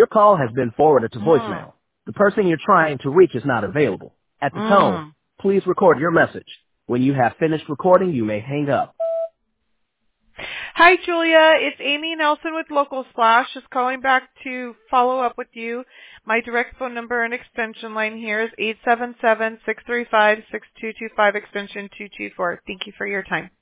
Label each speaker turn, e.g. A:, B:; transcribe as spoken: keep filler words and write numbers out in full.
A: Your call has been forwarded to
B: Mm.
A: voicemail. The person you're trying to reach is not available. At the tone,
B: Mm.
A: please record your message. When you have finished recording, you may hang up.
B: Hi, Julia. It's Amy Nelson with Local Splash. Just calling back to follow up with you. My direct phone number and extension line here is eight seven seven, six three five, six two two five, extension two two four. Thank you for your time.